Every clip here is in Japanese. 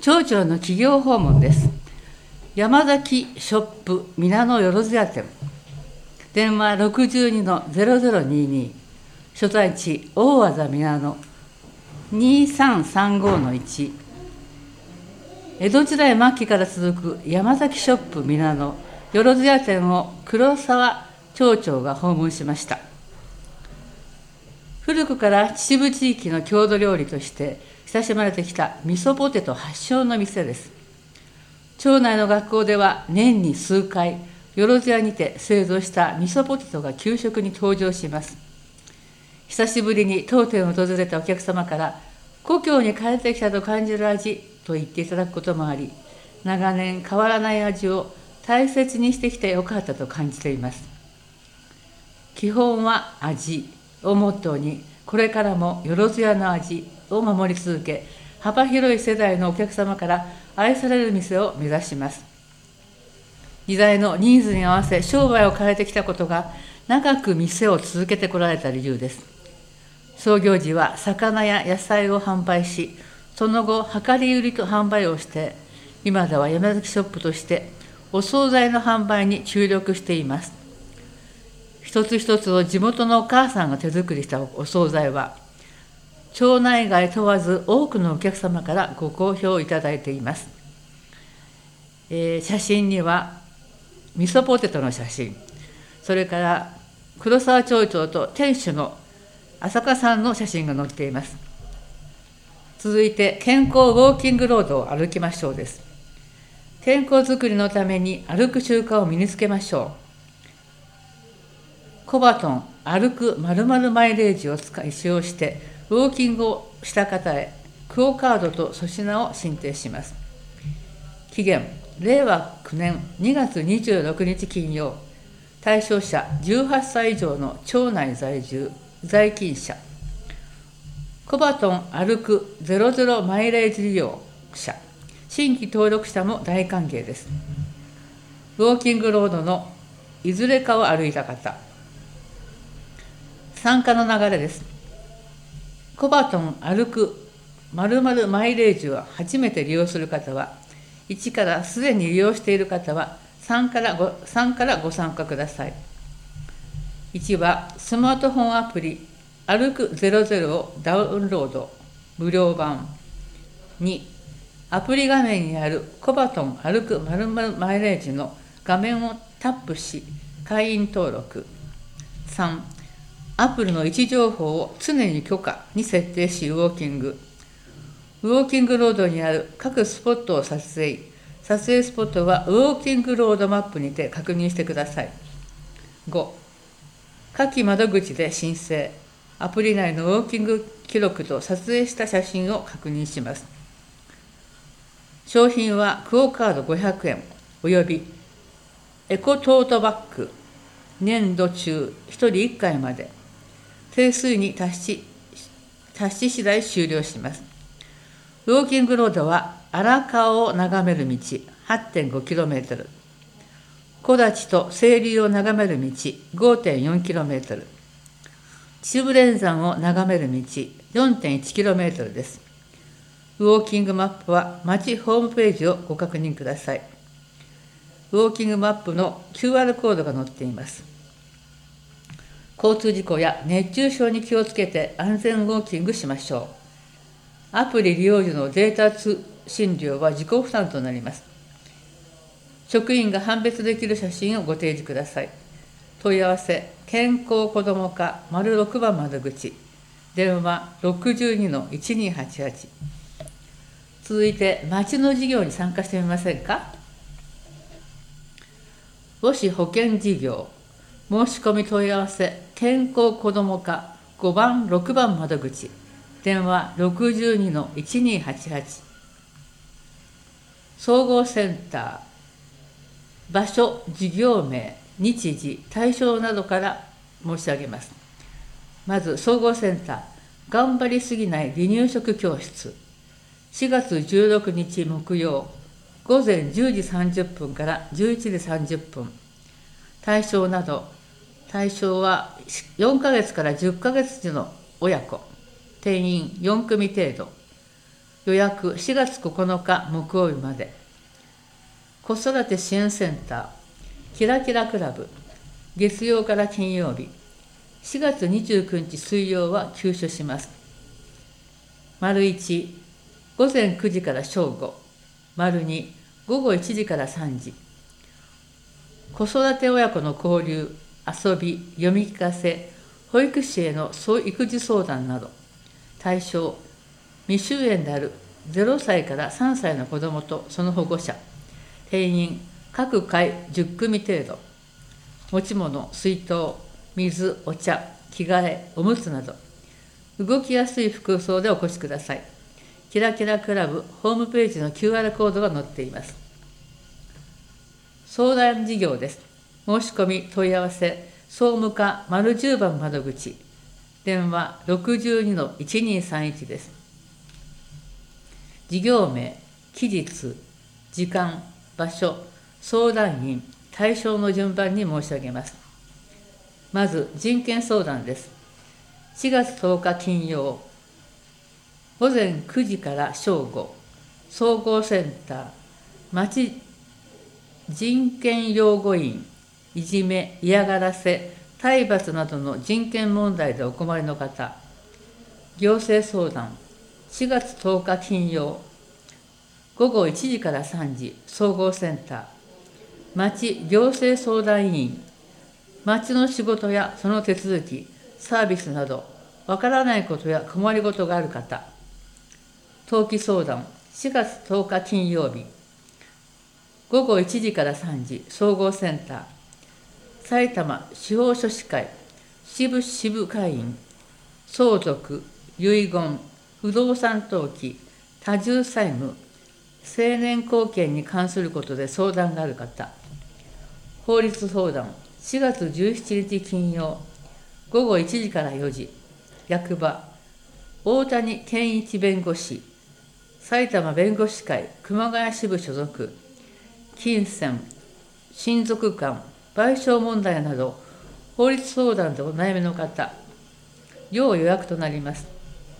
町長の企業訪問です。山崎ショップ皆野よろずや店、電話62-0022、所在地大字皆野2335-1。江戸時代末期から続く山崎ショップ皆野よろずや店を黒沢町長が訪問しました。古くから秩父地域の郷土料理として親しまれてきた味噌ポテト発祥の店です。町内の学校では年に数回、よろずやにて製造した味噌ポテトが給食に登場します。久しぶりに当店を訪れたお客様から、故郷に帰ってきたと感じる味と言っていただくこともあり、長年変わらない味を大切にしてきてよかったと感じています。基本は味をモットーに、これからもよろずやの味を守り続け、幅広い世代のお客様から愛される店を目指します。時代のニーズに合わせ商売を変えてきたことが長く店を続けてこられた理由です。創業時は魚や野菜を販売し、その後量り売りと販売をして、今では山崎ショップとしてお惣菜の販売に注力しています。一つ一つを地元のお母さんが手作りしたお惣菜は、町内外問わず多くのお客様からご好評いただいています。写真には味噌ポテトの写真、それから黒沢町長と店主の浅香さんの写真が載っています。続いて、健康ウォーキングロードを歩きましょうです。健康づくりのために歩く習慣を身につけましょう。コバトン歩く〇〇マイレージを使用してウォーキングをした方へクオカードと粗品を申請します。期限令和9年2月26日金曜。対象者18歳以上の町内在住在勤者。コバトン歩く00マイレージ利用者、新規登録者も大歓迎です。ウォーキングロードのいずれかを歩いた方、参加の流れです。コバトン歩く〇〇マイレージを初めて利用する方は、1からすでに利用している方は3からご参加ください。1はスマートフォンアプリ歩く00をダウンロード無料版。2、アプリ画面にあるコバトン歩く〇〇マイレージの画面をタップし会員登録。3、アプリの位置情報を常に許可に設定しウォーキング。ウォーキングロードにある各スポットを撮影スポットはウォーキングロードマップにて確認してください。5、下記窓口で申請。アプリ内のウォーキング記録と撮影した写真を確認します。商品はクオカード500円およびエコトートバッグ、年度中1人1回まで。定数に達し次第終了します。ウォーキングロードは荒川を眺める道 8.5km、木立と清流を眺める道 5.4km、秩父連山を眺める道 4.1km です。ウォーキングマップは町ホームページをご確認ください。ウォーキングマップの QR コードが載っています。交通事故や熱中症に気をつけて安全ウォーキングしましょう。アプリ利用時のデータ通信料は自己負担となります。職員が判別できる写真をご提示ください。問い合わせ、健康子ども課06番窓口、電話62-1288。続いて、町の事業に参加してみませんか。母子保険事業、申し込み問い合わせ、健康子ども課5番6番窓口、電話62-1288。総合センター、場所、事業名、日時、対象などから申し上げます。まず、総合センター、頑張りすぎない離乳食教室。4月16日木曜、午前10時30分から11時30分。対象など、対象は4ヶ月から10ヶ月時の親子、定員4組程度。 予約4月9日木曜日まで。子育て支援センターキラキラクラブ、月曜から金曜日、4月29日水曜は休所します。丸1、午前9時から正午。丸2、午後1時から3時。子育て親子の交流、遊び、読み聞かせ、保育士への育児相談など。対象、未就園である0歳から3歳の子どもとその保護者。定員、各回10組程度。持ち物、水筒、水、お茶、着替え、おむつなど。動きやすい服装でお越しください。キラキラクラブホームページの QR コードが載っています。相談事業です。申し込み問い合わせ、総務課○10番窓口、電話 62-1231 です。事業名、期日、時間、場所、相談員、対象の順番に申し上げます。まず、人権相談です。4月10日金曜、午前9時から正午、総合センター、町人権擁護員、いじめ、嫌がらせ、体罰などの人権問題でお困りの方、行政相談、4月10日金曜、午後1時から3時、総合センター、町行政相談委員、町の仕事やその手続き、サービスなど、わからないことや困りごとがある方、登記相談、4月10日金曜日、午後1時から3時、総合センター、埼玉司法書士会、支部会員、相続、遺言、不動産登記、多重債務、成年後見に関することで相談がある方、法律相談、4月17日金曜、午後1時から4時、役場、大谷健一弁護士、埼玉弁護士会熊谷支部所属、金銭、親族間、賠償問題など、法律相談でお悩みの方、要予約となります。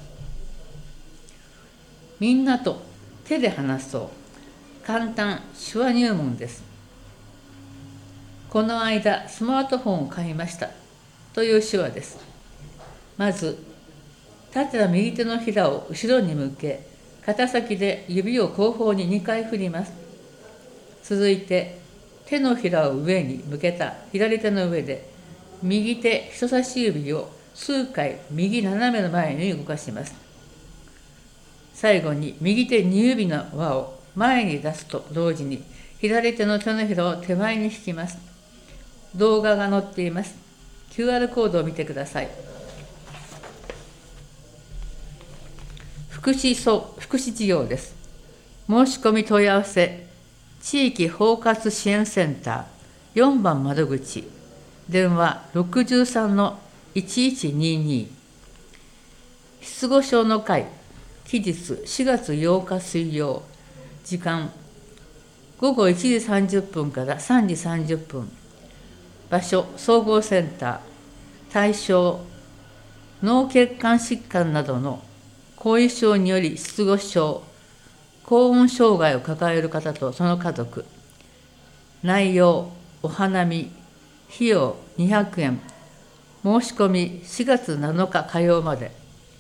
みんなと手で話そう。簡単手話入門です。この間、スマートフォンを買いましたという手話です。まず、立てた右手のひらを後ろに向け、肩先で指を後方に2回振ります。続いて、手のひらを上に向けた左手の上で、右手人差し指を数回右斜めの前に動かします。最後に右手2指の輪を前に出すと同時に、左手の手のひらを手前に引きます。動画が載っています。QR コードを見てください。福祉事業です。申し込み問い合わせ、地域包括支援センター4番窓口、電話 63-1122。失語症の会、期日4月8日水曜、時間午後1時30分から3時30分。場所、総合センター。対象、脳血管疾患などの後遺症により失語症、高温障害を抱える方とその家族。内容、お花見、費用200円。申し込み4月7日火曜まで。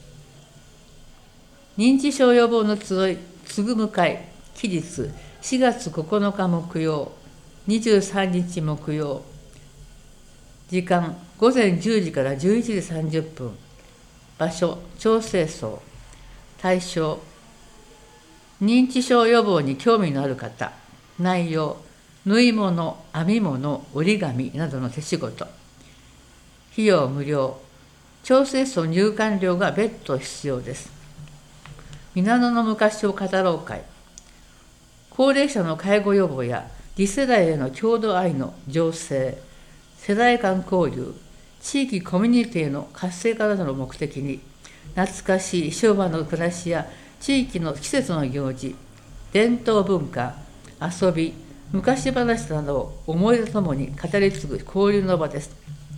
認知症予防の集い、つぐむ会、期日4月9日木曜、23日木曜。時間、午前10時から11時30分。場所、調整層。対象、認知症予防に興味のある方。内容、縫い物、編み物、折り紙などの手仕事。費用無料。調整層入館料が別途必要です。皆野の昔を語ろう会。高齢者の介護予防や次世代への郷土愛の醸成、世代間交流、地域コミュニティの活性化などの目的に、懐かしい昭和の暮らしや地域の季節の行事、伝統文化、遊び、昔話などを思い出とともに語り継ぐ交流の場です。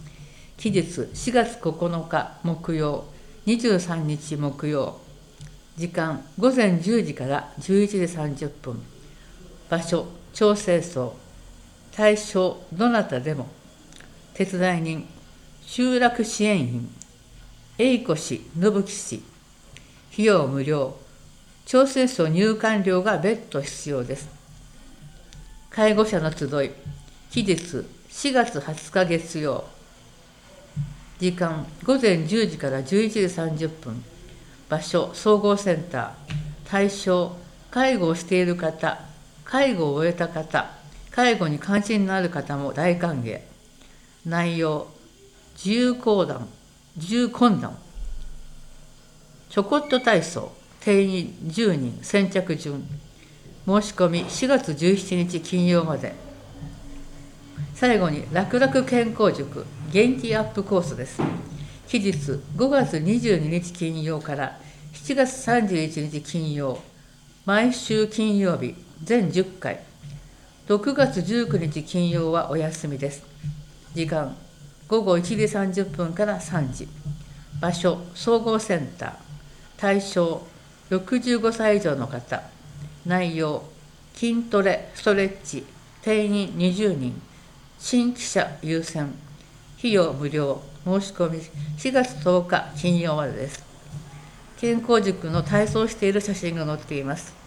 期日4月9日木曜、23日木曜。 時間午前10時から11時30分。場所調整層。対象どなたでも。手伝い人集落支援員英子氏信樹氏。費用無料。調整層入館料が別途必要です。介護者の集い。期日4月20日月曜。時間午前10時から11時30分。場所総合センター。対象介護をしている方、介護を終えた方、介護に関心のある方も大歓迎。内容自由懇談、ちょこっと体操、定員10人、先着順。申し込み4月17日金曜まで。最後に楽々健康塾元気アップコースです。期日5月22日金曜から7月31日金曜、毎週金曜日全10回。6月19日金曜はお休みです。時間午後1時30分から3時。場所総合センター。対象65歳以上の方。内容筋トレ、ストレッチ、定員20人、新規者優先。費用無料。申し込み4月10日金曜までです。健康塾の体操している写真が載っています。